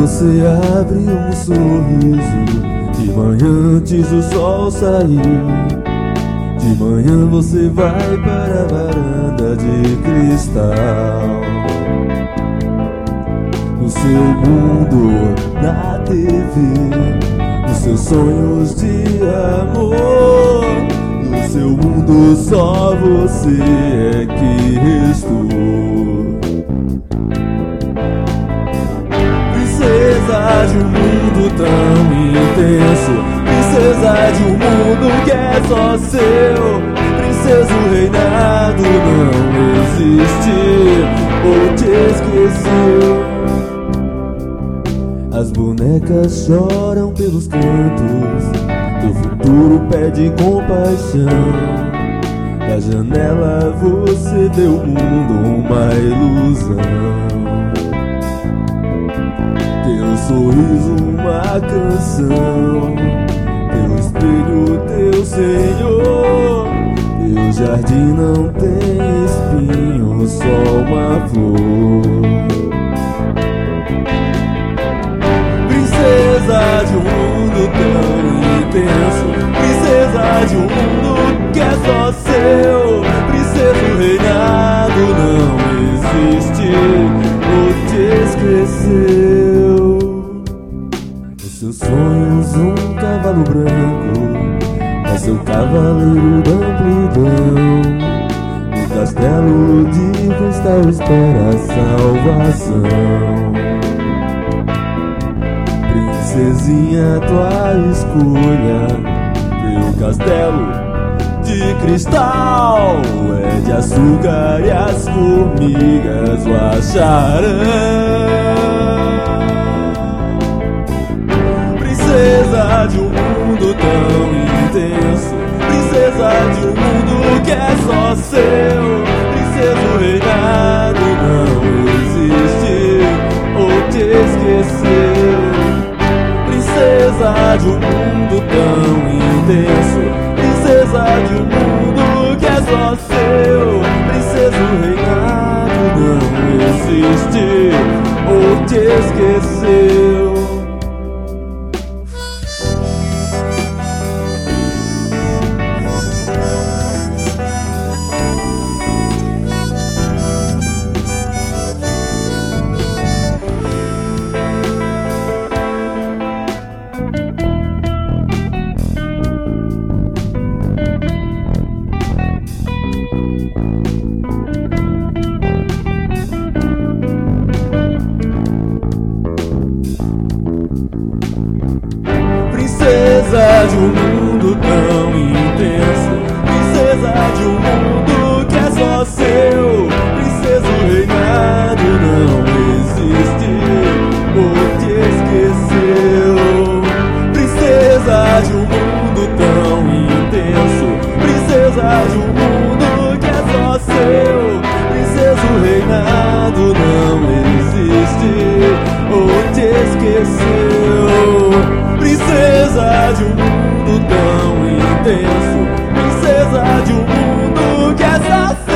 você abre um sorriso de manhã antes do sol sair. De manhã você vai para a varanda de cristal. No seu mundo, na TV, nos seus sonhos de amor. No seu mundo só você é que restou. Princesa de um mundo tão intenso, princesa de um mundo que é só seu. Princesa, o reinado não existe ou te esqueceu. As bonecas choram pelos cantos, teu futuro pede compaixão. Da janela você vê o mundo uma ilusão. Teu sorriso uma canção, teu espelho teu senhor. Teu jardim não tem espinho, só uma flor. Princesa de um mundo tão intenso, princesa de um mundo que é só seu. Princesa, o reinado não existe ou te esqueceu. Nos seus sonhos um cavalo branco é seu cavaleiro da amplidão. No castelo de cristal espera a salvação. Princesinha, tua escolha, teu castelo de cristal é de açúcar e as formigas o acharão. Princesa de um mundo tão intenso, princesa de um mundo que é só seu. Princesa, o reinado não existe ou te esqueceu. Princesa de um mundo tão intenso, princesa de um mundo que é só seu. Princesa, o reinado não existe ou te esqueceu. Princesa de um mundo tão intenso, princesa de um mundo que é só seu. Princesa, o reinado não existe ou te esqueceu. Princesa de um mundo tão intenso, princesa de um mundo que é só seu. Princesa, o reinado não existe ou te esqueceu. Princesa de um mundo tão intenso, princesa de um mundo que é só seu.